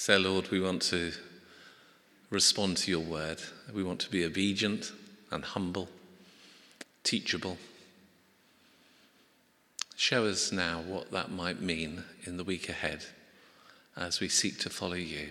So, Lord, we want to respond to your word. We want to be obedient and humble, teachable. Show us now what that might mean in the week ahead as we seek to follow you.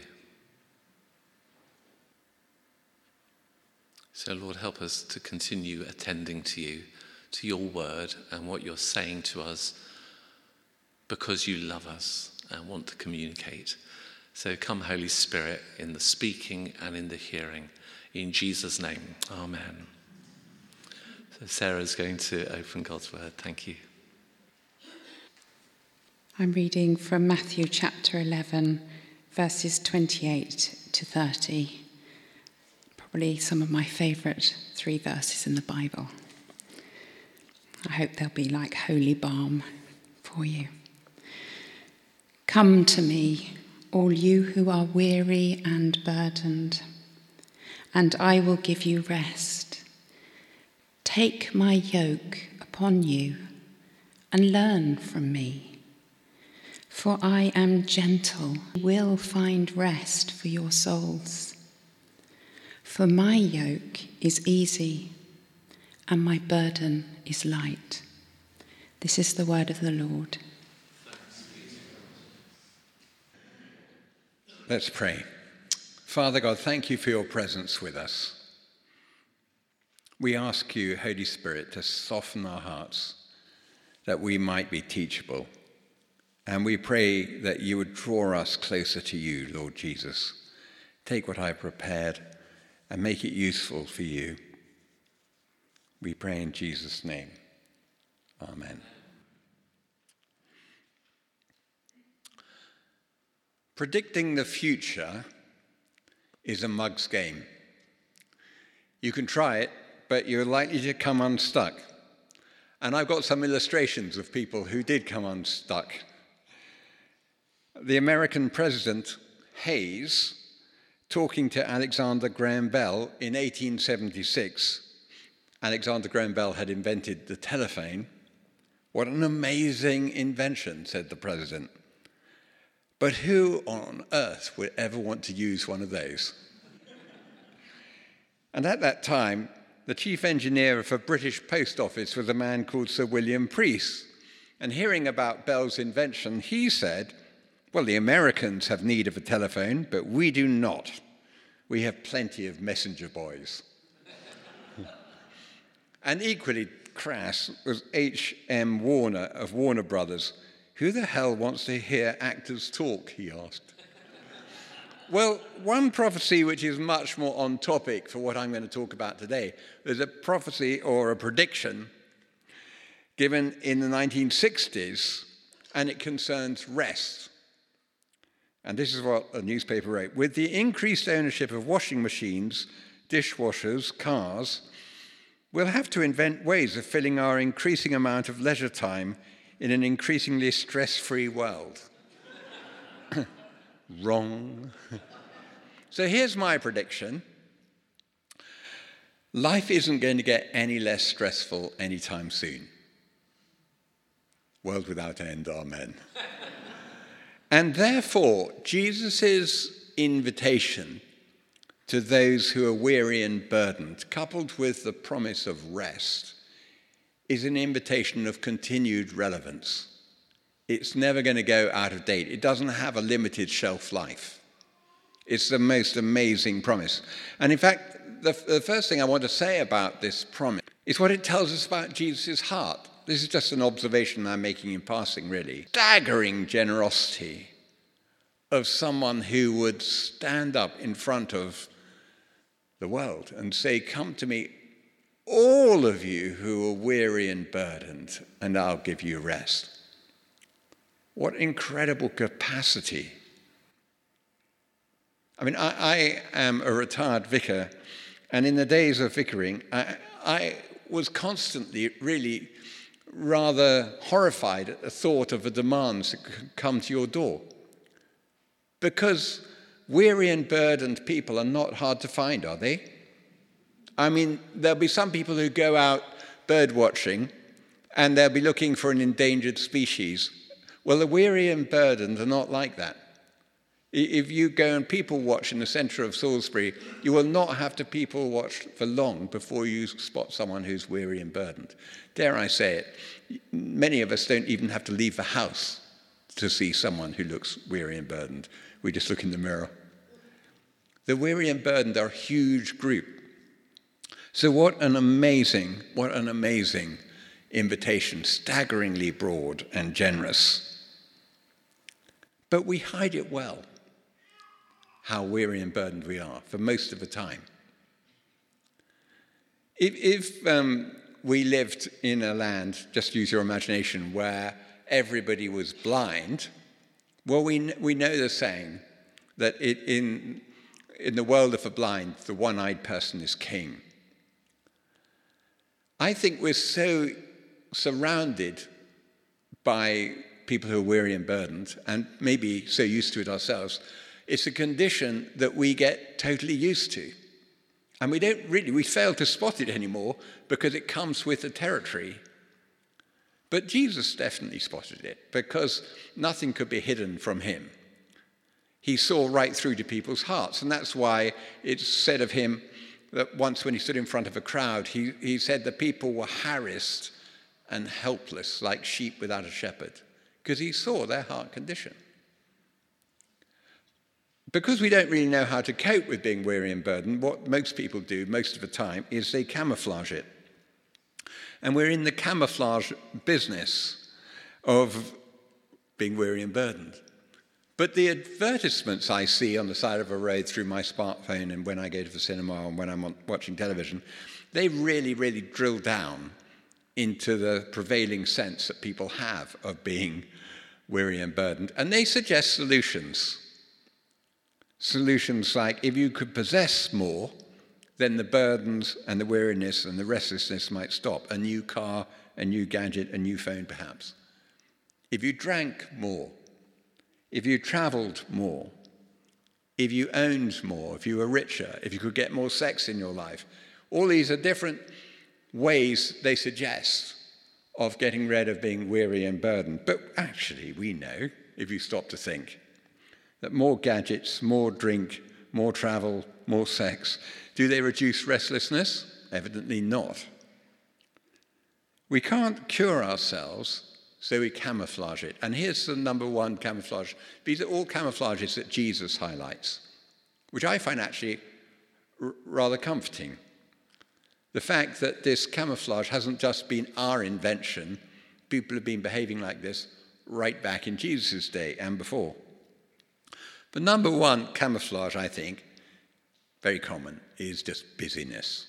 So, Lord, help us to continue attending to you, to your word and what you're saying to us, because you love us and want to communicate. So come, Holy Spirit, in the speaking and in the hearing. In Jesus' name, amen. So Sarah's going to open God's word. Thank you. I'm reading from Matthew chapter 11, verses 28 to 30. Probably some of my favourite 3 verses in the Bible. I hope they'll be like holy balm for you. Come to me, all you who are weary and burdened, and I will give you rest. Take my yoke upon you and learn from me, for I am gentle. You will find rest for your souls. For my yoke is easy and my burden is light. This is the word of the Lord. Let's pray. Father God, thank you for your presence with us. We ask you, Holy Spirit, to soften our hearts that we might be teachable. And we pray that you would draw us closer to you, Lord Jesus. Take what I've prepared and make it useful for you. We pray in Jesus' name. Amen. Predicting the future is a mug's game. You can try it, but you're likely to come unstuck. And I've got some illustrations of people who did come unstuck. The American president, Hayes, talking to Alexander Graham Bell in 1876. Alexander Graham Bell had invented the telephone. What an amazing invention, said the president. But who on earth would ever want to use one of those? And at that time, the chief engineer of a British post office was a man called Sir William Preece. And hearing about Bell's invention, he said, well, the Americans have need of a telephone, but we do not. We have plenty of messenger boys. And equally crass was H.M. Warner of Warner Brothers. Who the hell wants to hear actors talk, he asked. Well, one prophecy which is much more on topic for what I'm going to talk about today, there's a prophecy or a prediction given in the 1960s, and it concerns rest. And this is what a newspaper wrote. With the increased ownership of washing machines, dishwashers, cars, we'll have to invent ways of filling our increasing amount of leisure time in an increasingly stress-free world. Wrong. So here's my prediction. Life isn't going to get any less stressful anytime soon. World without end, amen. And therefore, Jesus' invitation to those who are weary and burdened, coupled with the promise of rest, is an invitation of continued relevance. It's never going to go out of date. It doesn't have a limited shelf life. It's the most amazing promise. And in fact, the first thing I want to say about this promise is what it tells us about Jesus' heart. This is just an observation I'm making in passing, really. Staggering generosity of someone who would stand up in front of the world and say, come to me, all of you who are weary and burdened, and I'll give you rest. What incredible capacity. I mean, I am a retired vicar, and in the days of vicaring, I was constantly really rather horrified at the thought of the demands that could come to your door. Because weary and burdened people are not hard to find, are they? I mean, there'll be some people who go out bird watching and they'll be looking for an endangered species. Well, the weary and burdened are not like that. If you go and people watch in the centre of Salisbury, you will not have to people watch for long before you spot someone who's weary and burdened. Dare I say it, many of us don't even have to leave the house to see someone who looks weary and burdened. We just look in the mirror. The weary and burdened are a huge group. So what an amazing invitation, staggeringly broad and generous. But we hide it well, how weary and burdened we are for most of the time. If we lived in a land, just use your imagination, where everybody was blind, well, we know the saying that in the world of the blind, the one-eyed person is king. I think we're so surrounded by people who are weary and burdened, and maybe so used to it ourselves, it's a condition that we get totally used to. And we fail to spot it anymore because it comes with the territory. But Jesus definitely spotted it because nothing could be hidden from him. He saw right through to people's hearts, and that's why it's said of him that once when he stood in front of a crowd, he said the people were harassed and helpless like sheep without a shepherd, because he saw their heart condition. Because we don't really know how to cope with being weary and burdened, what most people do most of the time is they camouflage it. And we're in the camouflage business of being weary and burdened. But the advertisements I see on the side of a road through my smartphone and when I go to the cinema and when I'm watching television, they really, really drill down into the prevailing sense that people have of being weary and burdened. And they suggest solutions. Solutions like, if you could possess more, then the burdens and the weariness and the restlessness might stop. A new car, a new gadget, a new phone perhaps. If you drank more, if you traveled more, if you owned more, if you were richer, if you could get more sex in your life. All these are different ways they suggest of getting rid of being weary and burdened. But actually, we know, if you stop to think, that more gadgets, more drink, more travel, more sex, do they reduce restlessness? Evidently not. We can't cure ourselves, so we camouflage it. And here's the number one camouflage. These are all camouflages that Jesus highlights, which I find actually rather comforting. The fact that this camouflage hasn't just been our invention. People have been behaving like this right back in Jesus' day and before. The number one camouflage, I think, very common, is just busyness.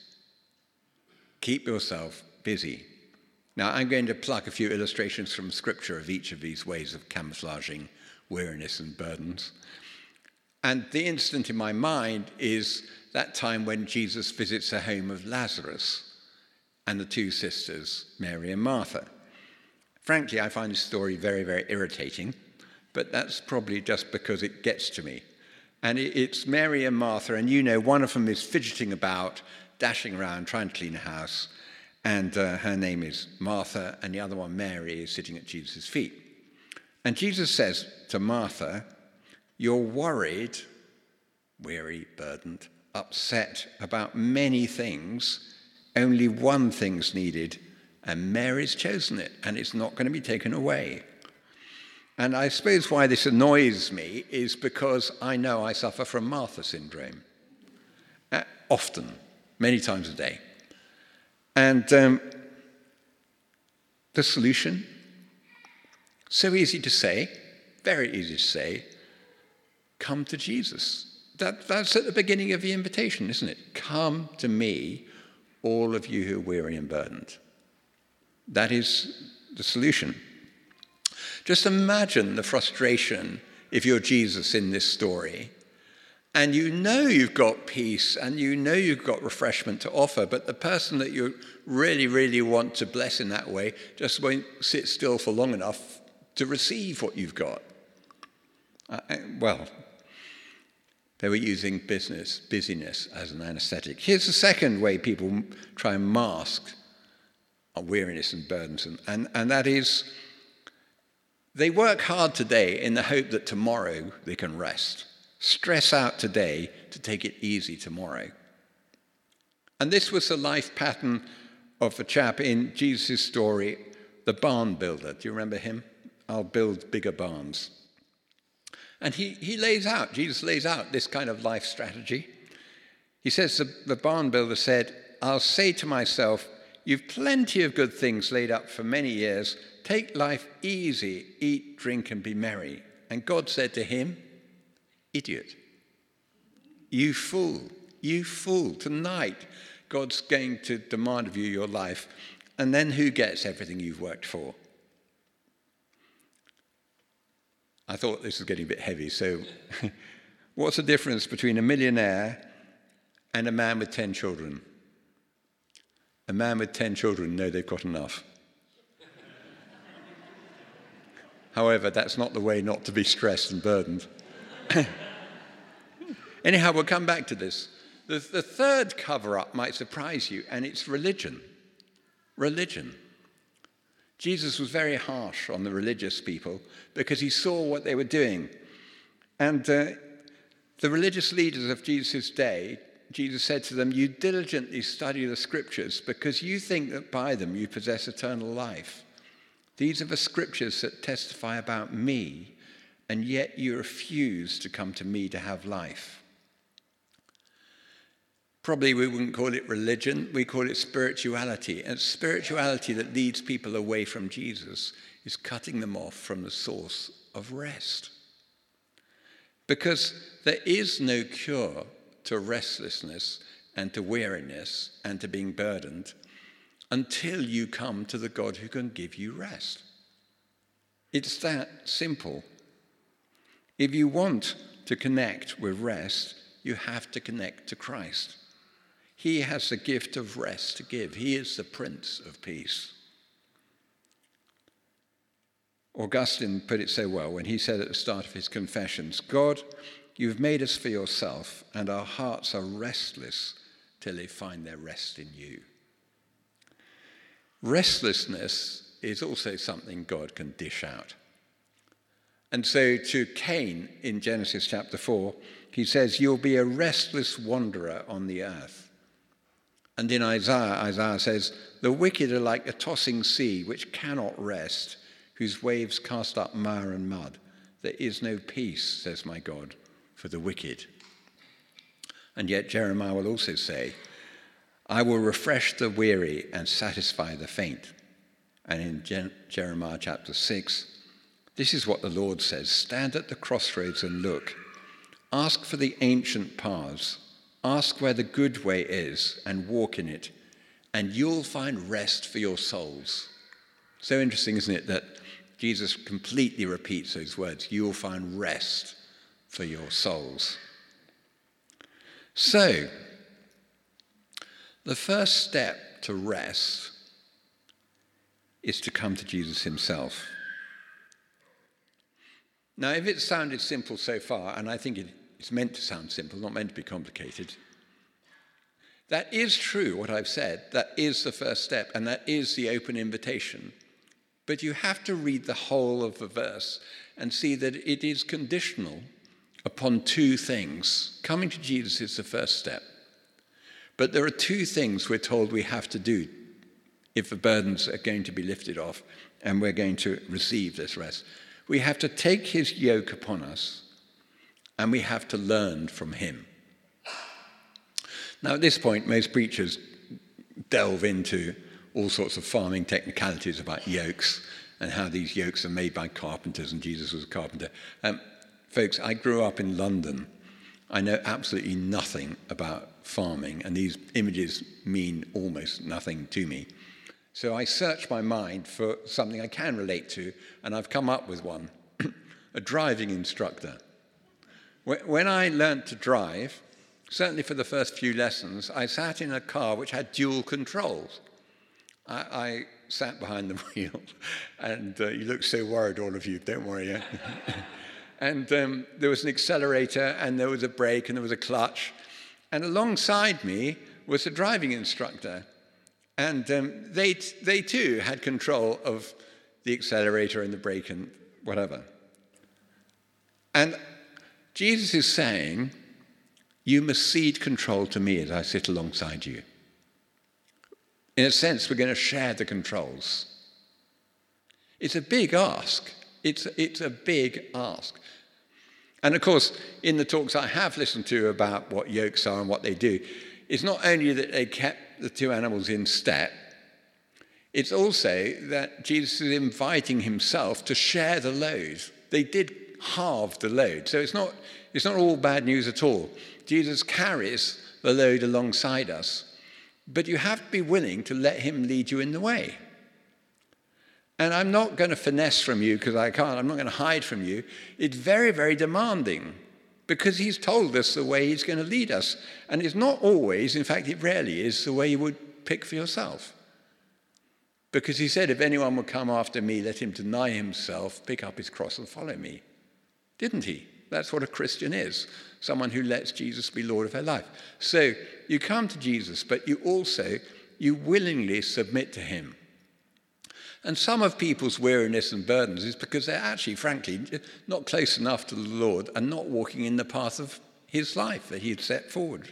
Keep yourself busy. Now, I'm going to pluck a few illustrations from Scripture of each of these ways of camouflaging weariness and burdens. And the incident in my mind is that time when Jesus visits the home of Lazarus and the two sisters, Mary and Martha. Frankly, I find this story very, very irritating, but that's probably just because it gets to me. And it's Mary and Martha, and you know, one of them is fidgeting about, dashing around, trying to clean a house, and her name is Martha, and the other one, Mary, is sitting at Jesus' feet. And Jesus says to Martha, "You're worried, weary, burdened, upset about many things. Only one thing's needed, and Mary's chosen it, and it's not going to be taken away." And I suppose why this annoys me is because I know I suffer from Martha syndrome. Often, many times a day. And the solution, so easy to say, very easy to say, come to Jesus. That's at the beginning of the invitation, isn't it? Come to me, all of you who are weary and burdened. That is the solution. Just imagine the frustration if you're Jesus in this story, and you know you've got peace and you know you've got refreshment to offer, but the person that you really, really want to bless in that way just won't sit still for long enough to receive what you've got. Well, they were using busyness as an anesthetic. Here's the second way people try and mask weariness and burdens, and that is they work hard today in the hope that tomorrow they can rest. Stress out today to take it easy tomorrow. And this was the life pattern of a chap in Jesus' story, the barn builder. Do you remember him? I'll build bigger barns. And Jesus lays out this kind of life strategy. He says, the barn builder said, I'll say to myself, you've plenty of good things laid up for many years. Take life easy, eat, drink, and be merry. And God said to him, idiot, you fool, tonight God's going to demand of you your life, and then who gets everything you've worked for? I thought this was getting a bit heavy, so what's the difference between a millionaire and a man with 10 children? A man with 10 children know they've got enough. However, that's not the way not to be stressed and burdened. Anyhow, we'll come back to this. The third cover-up might surprise you, and it's religion. Religion. Jesus was very harsh on the religious people because he saw what they were doing. And the religious leaders of Jesus' day, Jesus said to them, you diligently study the scriptures because you think that by them you possess eternal life. These are the scriptures that testify about me, and yet you refuse to come to me to have life. Probably we wouldn't call it religion, we call it spirituality. And spirituality that leads people away from Jesus is cutting them off from the source of rest. Because there is no cure to restlessness and to weariness and to being burdened until you come to the God who can give you rest. It's that simple. If you want to connect with rest, you have to connect to Christ. He has the gift of rest to give. He is the Prince of Peace. Augustine put it so well when he said at the start of his Confessions, God, you've made us for yourself, and our hearts are restless till they find their rest in you. Restlessness is also something God can dish out. And so to Cain in Genesis chapter 4, he says, you'll be a restless wanderer on the earth. And in Isaiah says, the wicked are like a tossing sea which cannot rest, whose waves cast up mire and mud. There is no peace, says my God, for the wicked. And yet Jeremiah will also say, I will refresh the weary and satisfy the faint. And in Jeremiah chapter 6, this is what the Lord says, stand at the crossroads and look. Ask for the ancient paths. Ask where the good way is and walk in it, and you'll find rest for your souls. So interesting, isn't it, that Jesus completely repeats those words, you'll find rest for your souls. So, the first step to rest is to come to Jesus himself. Now, if it sounded simple so far, and I think it's meant to sound simple, not meant to be complicated, that is true, what I've said. That is the first step, and that is the open invitation. But you have to read the whole of the verse and see that it is conditional upon two things. Coming to Jesus is the first step. But there are two things we're told we have to do if the burdens are going to be lifted off and we're going to receive this rest. We have to take his yoke upon us, and we have to learn from him. Now, at this point, most preachers delve into all sorts of farming technicalities about yokes and how these yokes are made by carpenters, and Jesus was a carpenter. Folks, I grew up in London. I know absolutely nothing about farming, and these images mean almost nothing to me. So I searched my mind for something I can relate to, and I've come up with one, a driving instructor. When I learnt to drive, certainly for the first few lessons, I sat in a car which had dual controls. I sat behind the wheel, and you look so worried, all of you, don't worry. Yeah? And there was an accelerator, and there was a brake, and there was a clutch. And alongside me was a driving instructor. And they too had control of the accelerator and the brake and whatever. And Jesus is saying, you must cede control to me as I sit alongside you. In a sense, we're going to share the controls. It's a big ask. It's a big ask. And of course, in the talks I have listened to about what yokes are and what they do, it's not only that they kept the two animals in step, it's also that Jesus is inviting himself to share the load. They did halve the load. So it's not all bad news at all. Jesus carries the load alongside us. But you have to be willing to let him lead you in the way. And I'm not going to finesse from you because I can't. I'm not going to hide from you. It's very, very demanding because he's told us the way he's going to lead us. And it's not always, in fact, it rarely is, the way you would pick for yourself. Because he said, if anyone will come after me, let him deny himself, pick up his cross and follow me. Didn't he? That's what a Christian is, someone who lets Jesus be Lord of their life. So you come to Jesus, but you willingly submit to him. And some of people's weariness and burdens is because they're actually, frankly, not close enough to the Lord and not walking in the path of his life that he had set forward.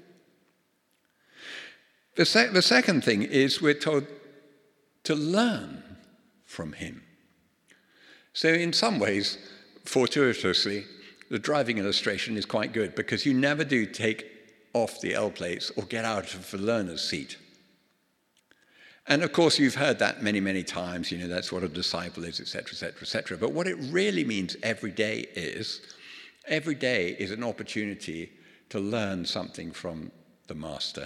The second thing is we're told to learn from him. So in some ways, fortuitously, the driving illustration is quite good because you never do take off the L plates or get out of the learner's seat. And of course, you've heard that many, many times, that's what a disciple is, etc., etc., etc. But what it really means every day is an opportunity to learn something from the master.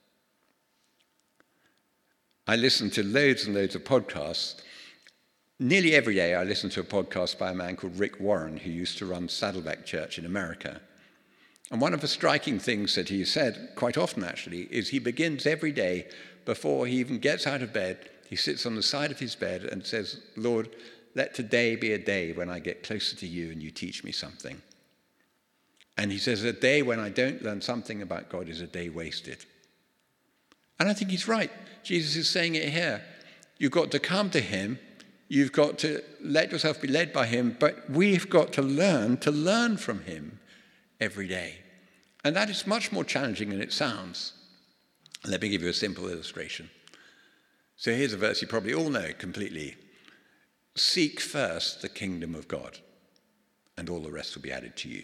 I listen to loads and loads of podcasts. Nearly every day I listen to a podcast by a man called Rick Warren, who used to run Saddleback Church in America. And one of the striking things that he said, quite often actually, is he begins every day, before he even gets out of bed, he sits on the side of his bed and says, Lord, let today be a day when I get closer to you and you teach me something. And he says, a day when I don't learn something about God is a day wasted. And I think he's right. Jesus is saying it here. You've got to come to him. You've got to let yourself be led by him. But we've got to learn from him every day. And that is much more challenging than it sounds. Let me give you a simple illustration. So here's a verse you probably all know completely. Seek first the kingdom of God, and all the rest will be added to you.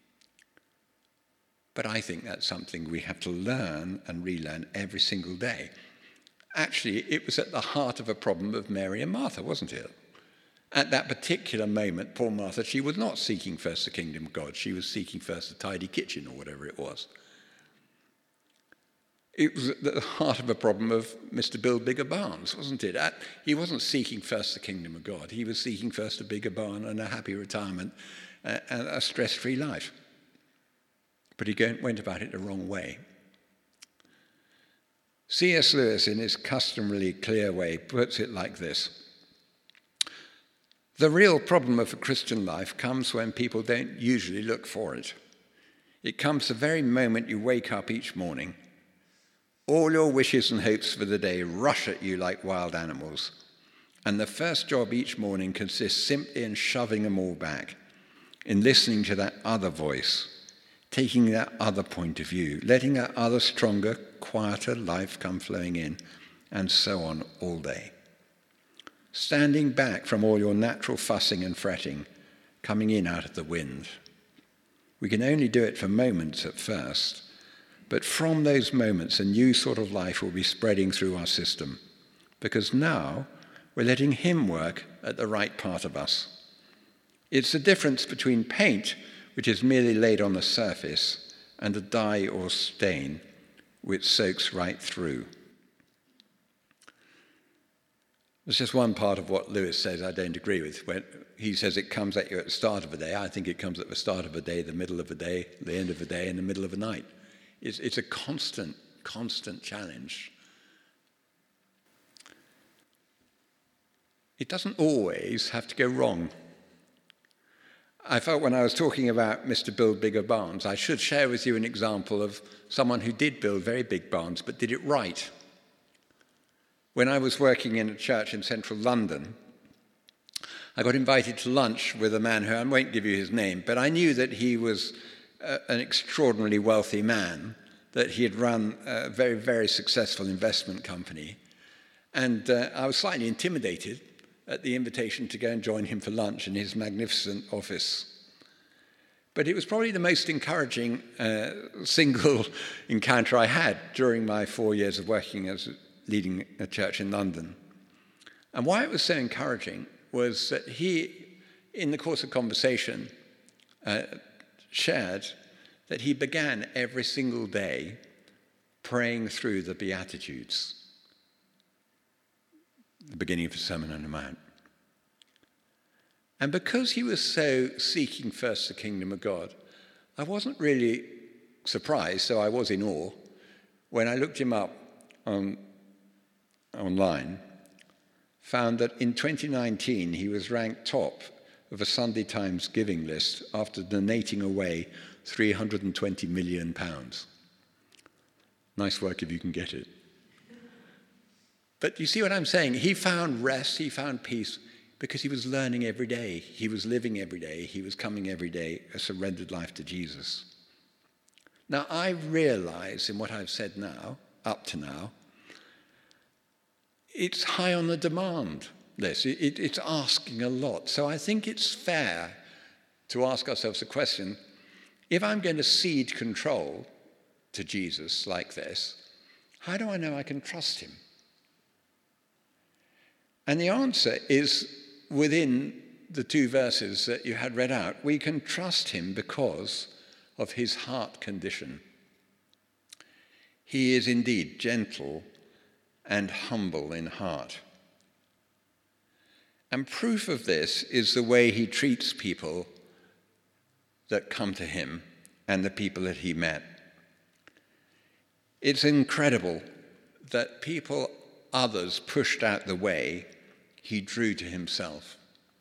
But I think that's something we have to learn and relearn every single day. Actually, it was at the heart of a problem of Mary and Martha, wasn't it? At that particular moment, poor Martha, she was not seeking first the kingdom of God. She was seeking first a tidy kitchen or whatever it was. It was at the heart of a problem of Mr. Build Bigger Barns, wasn't it? He wasn't seeking first the kingdom of God. He was seeking first a bigger barn and a happy retirement and a stress-free life. But he went about it the wrong way. C.S. Lewis, in his customarily clear way, puts it like this. The real problem of a Christian life comes when people don't usually look for it. It comes the very moment you wake up each morning. All your wishes and hopes for the day rush at you like wild animals. And the first job each morning consists simply in shoving them all back, in listening to that other voice, taking that other point of view, letting that other stronger, quieter life come flowing in, and so on all day. Standing back from all your natural fussing and fretting, coming in out of the wind. We can only do it for moments at first, but from those moments, a new sort of life will be spreading through our system, because now we're letting him work at the right part of us. It's the difference between paint, which is merely laid on the surface, and a dye or stain, which soaks right through. There's just one part of what Lewis says I don't agree with. When he says it comes at you at the start of a day, I think it comes at the start of a day, the middle of a day, the end of a day, and the middle of a night. It's a constant challenge. It doesn't always have to go wrong. I felt when I was talking about Mr. Build Bigger Barns, I should share with you an example of someone who did build very big barns, but did it right. When I was working in a church in central London, I got invited to lunch with a man who, I won't give you his name, but I knew that he was an extraordinarily wealthy man, that he had run a very, very successful investment company. And I was slightly intimidated at the invitation to go and join him for lunch in his magnificent office. But it was probably the most encouraging single encounter I had during my 4 years of working as leading a church in London. And why it was so encouraging was that he, in the course of conversation, shared that he began every single day praying through the Beatitudes, the beginning of the Sermon on the Mount. And because he was so seeking first the kingdom of God, I wasn't really surprised, so I was in awe, when I looked him up online, found that in 2019 he was ranked top of a Sunday Times giving list after donating away £320 million. Nice work if you can get it. But you see what I'm saying? He found rest, he found peace, because he was learning every day. He was living every day. He was coming every day, a surrendered life to Jesus. Now, I realize in what I've said now, up to now, it's high on the demand list. It's asking a lot. So I think it's fair to ask ourselves the question, if I'm going to cede control to Jesus like this, how do I know I can trust him? And the answer is within the two verses that you had read out. We can trust him because of his heart condition. He is indeed gentle and humble in heart. And proof of this is the way he treats people that come to him and the people that he met. It's incredible that people others pushed out the way, he drew to himself.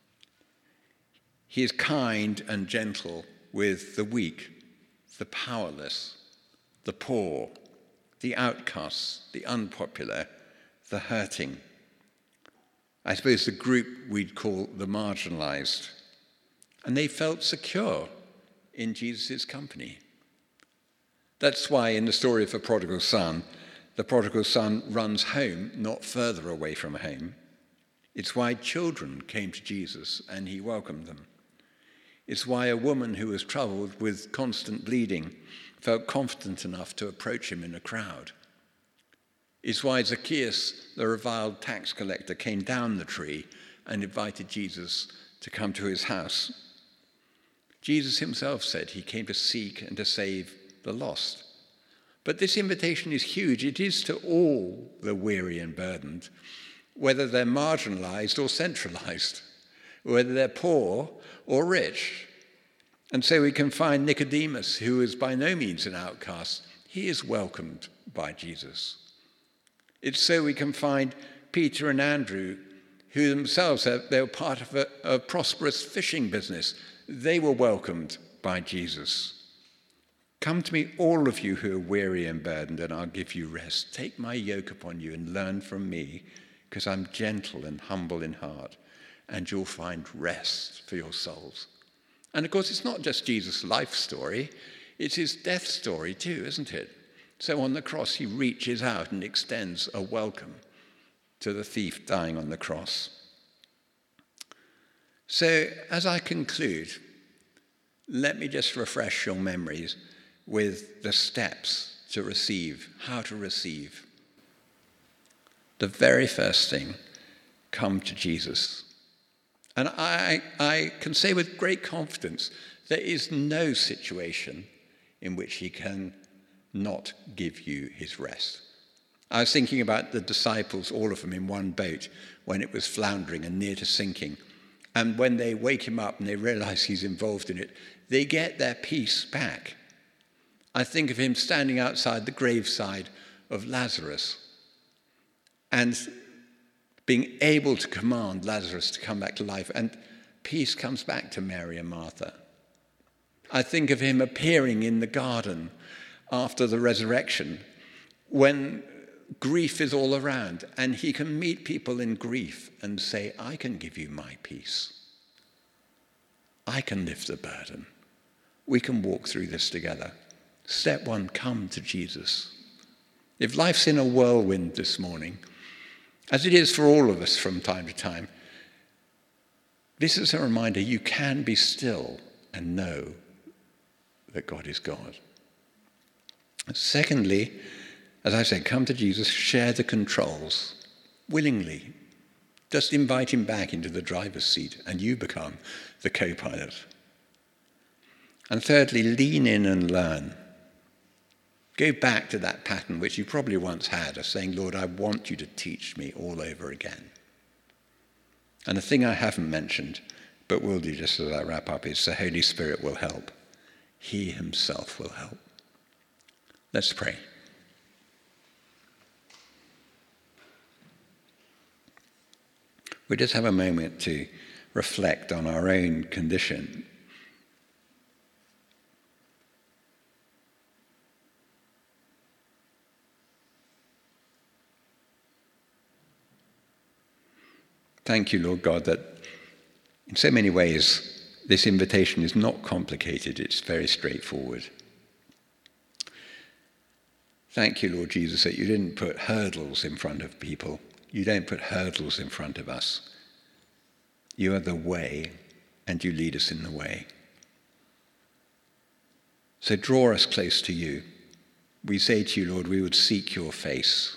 He is kind and gentle with the weak, the powerless, the poor, the outcasts, the unpopular, the hurting. I suppose the group we'd call the marginalized. And they felt secure in Jesus' company. That's why in the story of the prodigal son runs home, not further away from home. It's why children came to Jesus and he welcomed them. It's why a woman who was troubled with constant bleeding felt confident enough to approach him in a crowd. It's why Zacchaeus, the reviled tax collector, came down the tree and invited Jesus to come to his house. Jesus himself said he came to seek and to save the lost. But this invitation is huge. It is to all the weary and burdened, whether they're marginalized or centralized, whether they're poor or rich. And so we can find Nicodemus, who is by no means an outcast. He is welcomed by Jesus. It's so we can find Peter and Andrew, who themselves, they were part of a prosperous fishing business. They were welcomed by Jesus. Come to me, all of you who are weary and burdened, and I'll give you rest. Take my yoke upon you and learn from me, because I'm gentle and humble in heart, and you'll find rest for your souls. And of course, it's not just Jesus' life story, it's his death story too, isn't it? So on the cross, he reaches out and extends a welcome to the thief dying on the cross. So as I conclude, let me just refresh your memories with the steps to receive, how to receive. The very first thing, come to Jesus. And I can say with great confidence, there is no situation in which he can not give you his rest. I was thinking about the disciples, all of them in one boat, when it was floundering and near to sinking. And when they wake him up and they realize he's involved in it, they get their peace back. I think of him standing outside the graveside of Lazarus and being able to command Lazarus to come back to life, and peace comes back to Mary and Martha. I think of him appearing in the garden after the resurrection when grief is all around, and he can meet people in grief and say, I can give you my peace. I can lift the burden. we can walk through this together. Step one, come to Jesus. If life's in a whirlwind this morning, as it is for all of us from time to time, this is a reminder you can be still and know that God is God. Secondly, as I said, come to Jesus, share the controls willingly. Just invite him back into the driver's seat and you become the co-pilot. And thirdly, lean in and learn. Go back to that pattern which you probably once had of saying, Lord, I want you to teach me all over again. And the thing I haven't mentioned, but will do just as I wrap up, is the Holy Spirit will help. He himself will help. Let's pray. We just have a moment to reflect on our own condition. Thank you, Lord God, that in so many ways this invitation is not complicated, it's very straightforward. Thank you, Lord Jesus, that you didn't put hurdles in front of people. You don't put hurdles in front of us. You are the way, and you lead us in the way. So draw us close to you. We say to you, Lord, we would seek your face.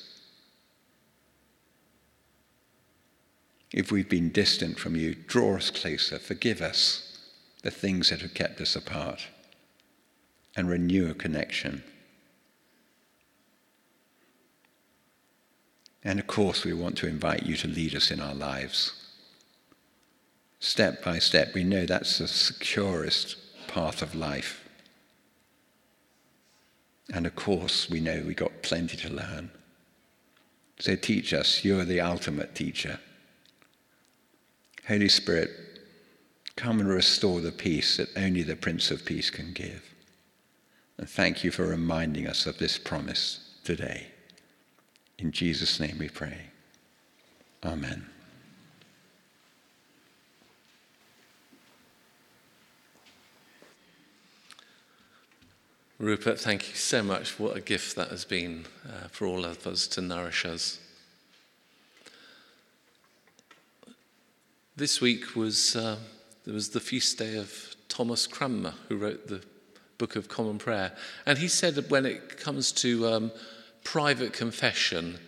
If we've been distant from you, draw us closer. Forgive us the things that have kept us apart and renew a connection. And of course, we want to invite you to lead us in our lives. Step by step, we know that's the securest path of life. And of course, we know we've got plenty to learn. So teach us, you're the ultimate teacher. Holy Spirit, come and restore the peace that only the Prince of Peace can give. And thank you for reminding us of this promise today. In Jesus' name we pray. Amen. Rupert, thank you so much. What a gift that has been for all of us to nourish us. This week was the feast day of Thomas Cranmer, who wrote the Book of Common Prayer. And he said that when it comes to private confession,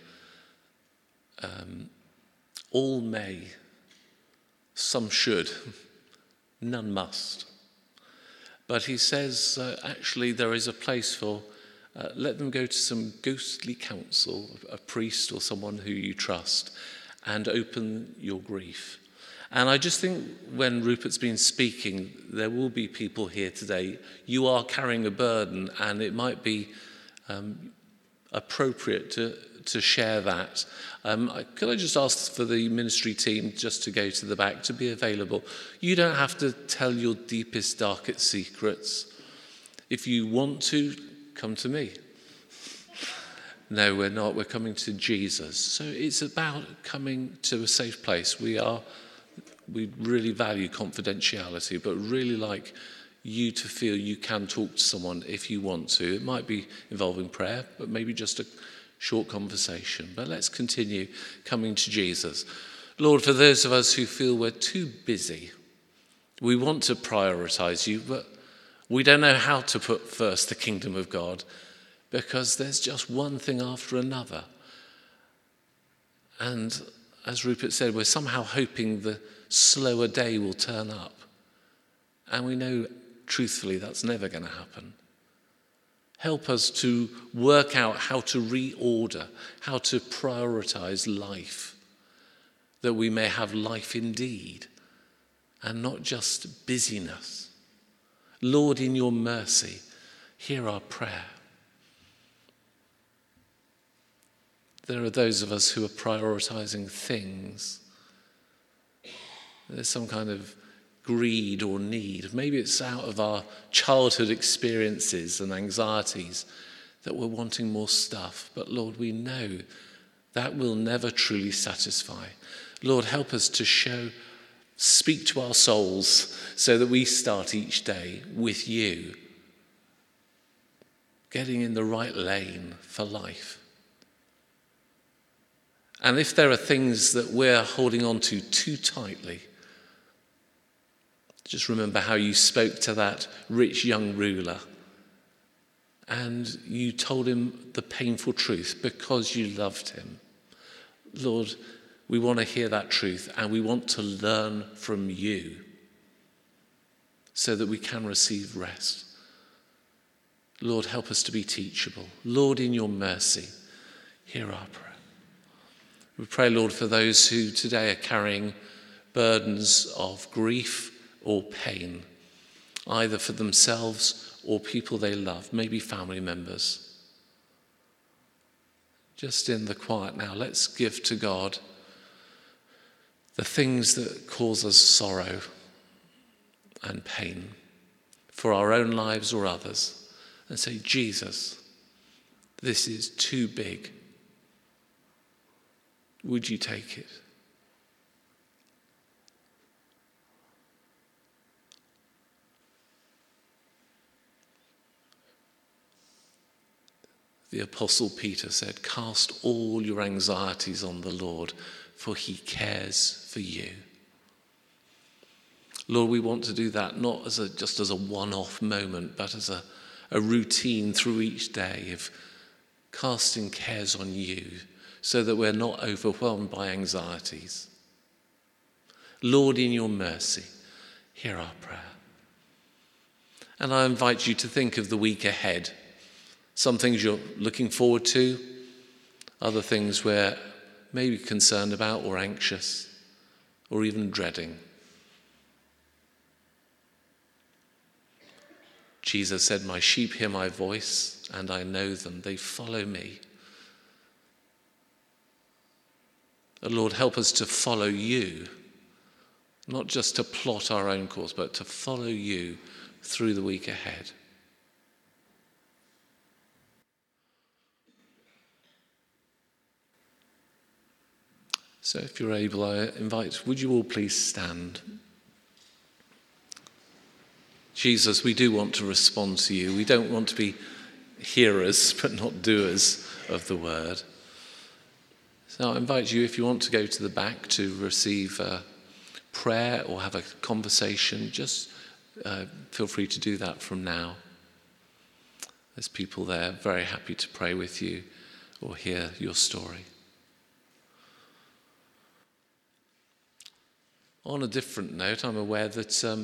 all may, some should, none must. But he says actually there is a place for, let them go to some ghostly counsel, a priest or someone who you trust, and open your grief. And I just think when Rupert's been speaking, there will be people here today. You are carrying a burden, and it might be appropriate to share that. Could I just ask for the ministry team just to go to the back, to be available? You don't have to tell your deepest, darkest secrets. If you want to, come to me. No, we're not. We're coming to Jesus. So it's about coming to a safe place. We really value confidentiality, but really like you to feel you can talk to someone if you want to. It might be involving prayer, but maybe just a short conversation. But let's continue coming to Jesus. Lord, for those of us who feel we're too busy, we want to prioritize you, but we don't know how to put first the kingdom of God because there's just one thing after another. And as Rupert said, we're somehow hoping the slower day will turn up. And we know, truthfully, that's never going to happen. Help us to work out how to reorder, how to prioritize life, that we may have life indeed, and not just busyness. Lord, in your mercy, hear our prayer. There are those of us who are prioritizing things. There's some kind of greed or need. Maybe it's out of our childhood experiences and anxieties that we're wanting more stuff. But Lord, we know that will never truly satisfy. Lord, help us to show Speak to our souls so that we start each day with you, getting in the right lane for life. And if there are things that we're holding on to too tightly, just remember how you spoke to that rich young ruler and you told him the painful truth because you loved him. Lord, we want to hear that truth and we want to learn from you so that we can receive rest. Lord, help us to be teachable. Lord, in your mercy, hear our prayer. We pray, Lord, for those who today are carrying burdens of grief or pain, either for themselves or people they love, maybe family members. Just in the quiet now, let's give to God the things that cause us sorrow and pain for our own lives or others, and say, Jesus, this is too big. Would you take it? The Apostle Peter said, cast all your anxieties on the Lord, for he cares for you. Lord, we want to do that not just as a one-off moment, but as a routine through each day of casting cares on you so that we're not overwhelmed by anxieties. Lord, in your mercy, hear our prayer. And I invite you to think of the week ahead. Some things you're looking forward to, other things we're maybe concerned about or anxious or even dreading. Jesus said, my sheep hear my voice and I know them. They follow me. Lord, help us to follow you, not just to plot our own course, but to follow you through the week ahead. So if you're able, I invite, would you all please stand? Jesus, we do want to respond to you. We don't want to be hearers but not doers of the word. So I invite you, if you want to go to the back to receive prayer or have a conversation, just feel free to do that from now. There's people there very happy to pray with you or hear your story. On a different note, I'm aware that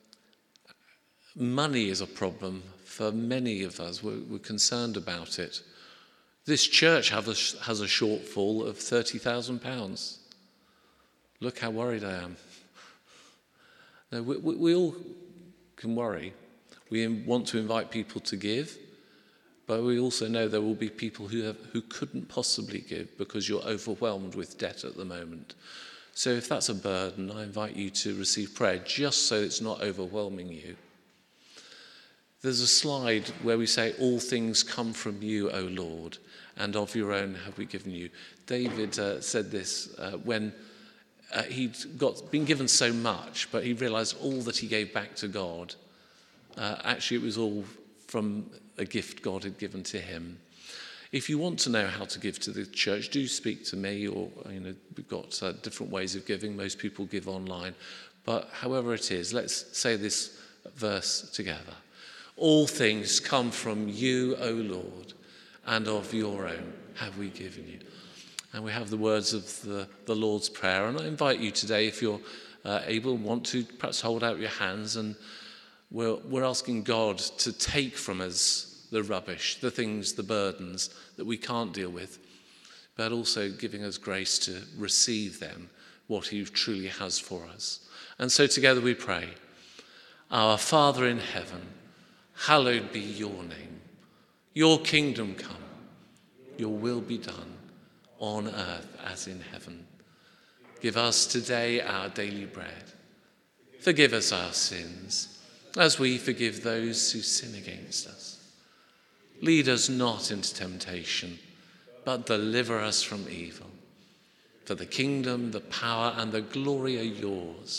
money is a problem for many of us. We're concerned about it. This church has a shortfall of £30,000. Look how worried I am. No, we all can worry. We want to invite people to give, but we also know there will be people who couldn't possibly give because you're overwhelmed with debt at the moment. So if that's a burden, I invite you to receive prayer just so it's not overwhelming you. There's a slide where we say, all things come from you, O Lord, and of your own have we given you. David said this when he'd been given so much, but he realized all that he gave back to God, actually it was all from a gift God had given to him. If you want to know how to give to the church, do speak to me, or we've got different ways of giving. Most people give online. But however it is, let's say this verse together. All things come from you, O Lord, and of your own have we given you. And we have the words of the Lord's Prayer. And I invite you today, if you're able, want to, perhaps hold out your hands, and we're asking God to take from us the rubbish, the things, the burdens that we can't deal with, but also giving us grace to receive then what he truly has for us. And so together we pray, our Father in heaven, hallowed be your name. Your kingdom come, your will be done on earth as in heaven. Give us today our daily bread. Forgive us our sins, as we forgive those who sin against us. Lead us not into temptation, but deliver us from evil. For the kingdom, the power, and the glory are yours,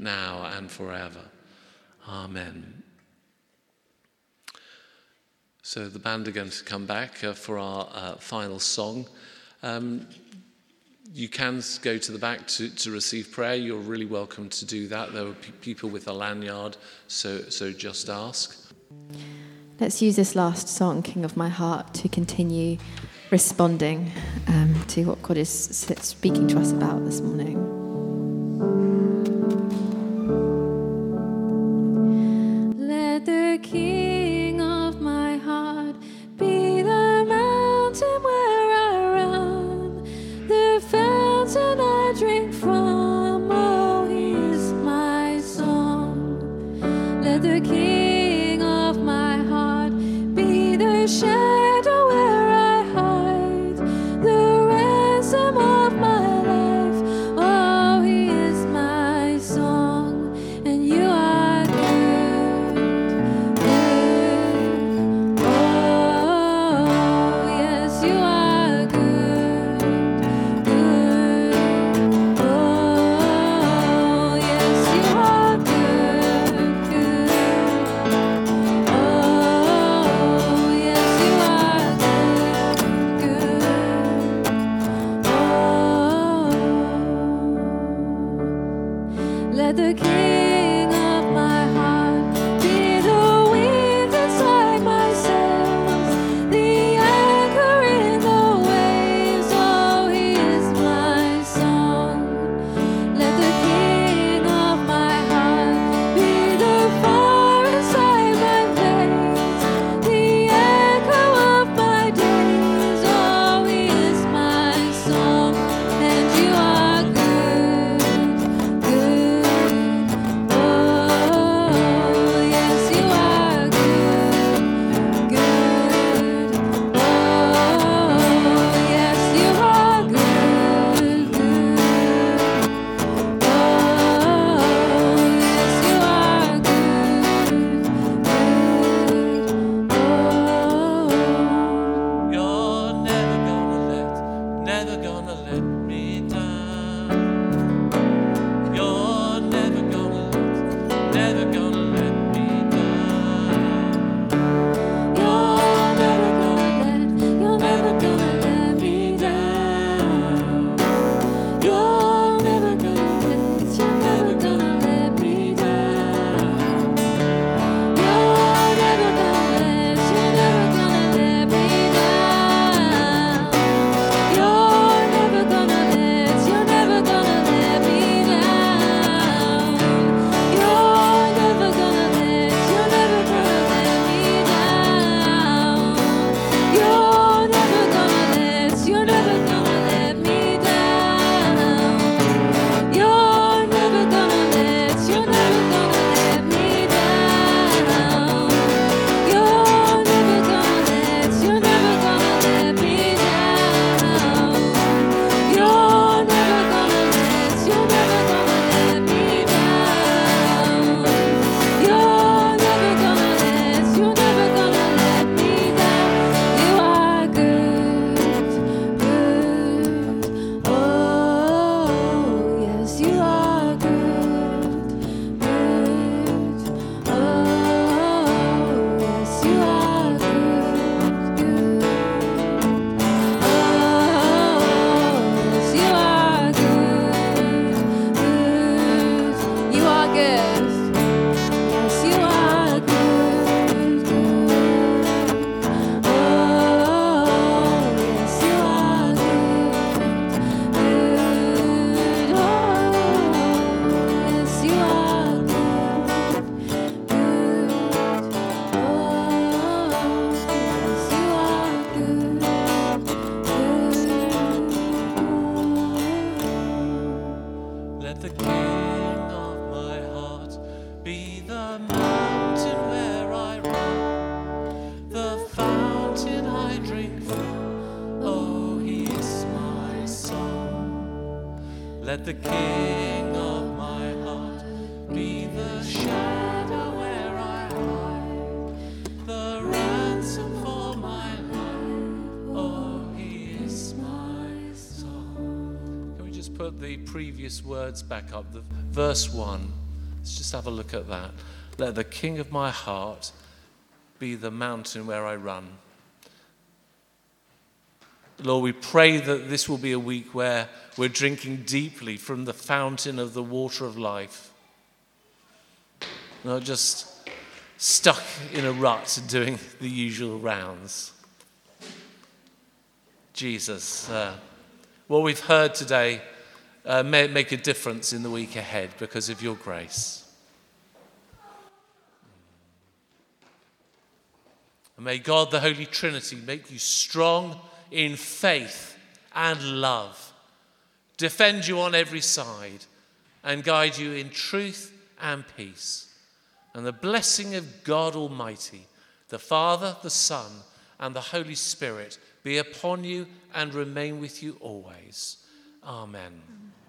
now and forever. Amen. So the band are going to come back for our final song. You can go to the back to receive prayer. You're really welcome to do that. There are people with a lanyard, so just ask. Let's use this last song, King of My Heart, to continue responding to what God is speaking to us about this morning. Let the King of my heart be the mountain where I run, the fountain I drink from. Oh, he is my song. Let the King of my heart be the shadow where I hide, the ransom of my life. Oh, he is my song, and you are good, good. Oh, yes, you are good, good. Oh, yes, you are good, good. Oh, yes, you are good, good. Oh, let the King of my heart be the wind inside my sails, the anchor in the waves. Oh, he is my song. Let the King of my heart be the fire inside my veins, the echo of my days. Oh, he is my song, and you are good, good. Oh, yes, you are good, good. Oh, yes, you are good, good. Oh, yes, you are good, good. Oh. You're never gonna let me down. You're never gonna let me down. You're never gonna let me down. You're never gonna let me down. You're never gonna let me down. You're never gonna let me down. You're never gonna let me down. You're never gonna let me down. You're never gonna let me down. You're never gonna let me down. You're never gonna let me down. You're never gonna let me down. You're never gonna let me down. You are good, good. Oh, yes, you are good, good. Oh, yes, you are good, good. You are good. Yes, you are good, good. Oh, yes, you are good, good. Oh, yes, you are good, good. Oh, yes, you are good, good. Let the King of my heart be the mountain where I run, the fountain I drink from. Oh, he is my song. Let the King of my heart be the shadow where I hide, the ransom for my life. Oh, he is my song. Can we just put the previous words back up? Verse 1. Let's just have a look at that. Let the King of my heart be the mountain where I run. Lord, we pray that this will be a week where we're drinking deeply from the fountain of the water of life. Not just stuck in a rut doing the usual rounds. Jesus, what we've heard today may make a difference in the week ahead because of your grace. And may God, the Holy Trinity, make you strong in faith and love, defend you on every side, and guide you in truth and peace. And the blessing of God Almighty, the Father, the Son, and the Holy Spirit be upon you and remain with you always. Amen.